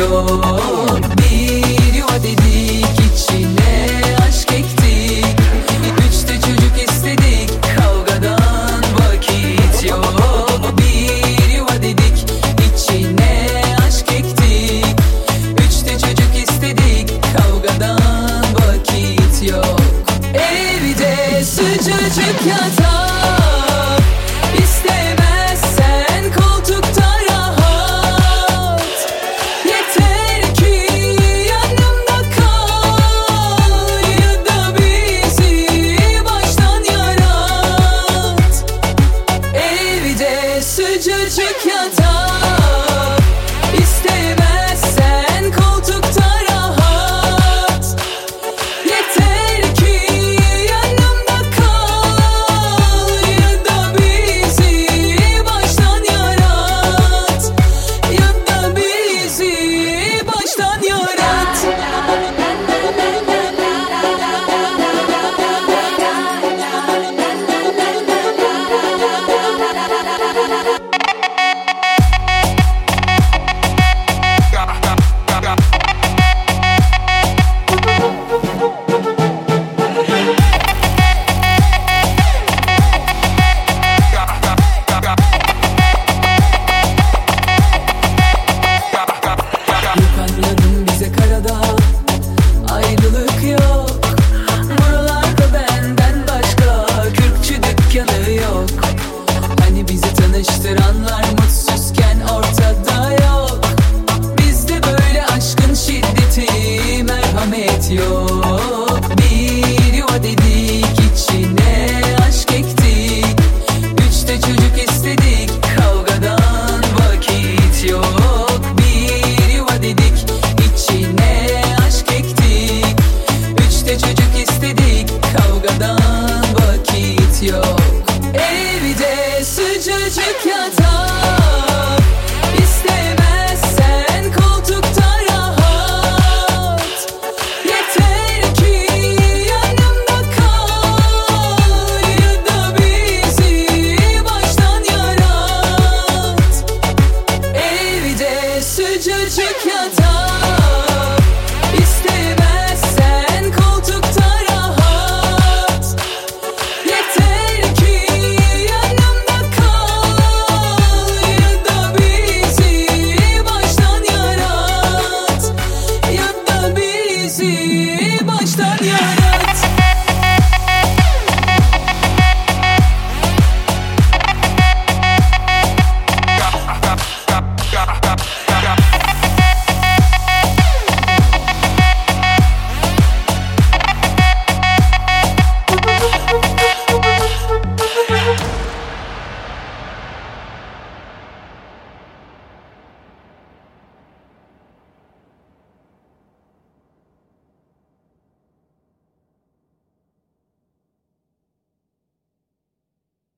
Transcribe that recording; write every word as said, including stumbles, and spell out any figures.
yok. Bir yuva dedik, içine aşk ektik. Üçte çocuk istedik, kavgadan vakit yok. Bir yuva dedik, içine aşk ektik. Üçte çocuk istedik, kavgadan vakit yok. Evde sıcacık yatak, istemezsen koltukta rahat. Yeter ki yanımda kal, ya da bizi baştan yarat. Evde sıcacık yatak, istemezsen koltukta rahat. Yeter ki yanımda kal, ya da bizi baştan yarat. Ya da bizi baştan yarat. Yok anladım, bize karada ayrılık yok. Buralarda benden başka kürkçü dükkanı yok. Hani bizi tanıştıranlar mutsuzken ortada yok. Bizde böyle aşkın şiddeti, merhamet yok. Bir yuva dedik, içine aşk ektik. Üçte çocuk istedik, kavgadan vakit yok. Bir yuva dedik, içine aşk ektik. Üçte çocuk istedik, kavgadan vakit yok. Evde sıcacık yatak, istemezsen koltukta rahat. Yeter ki yanımda kal, ya da bizi baştan yarat. Evde sıcacık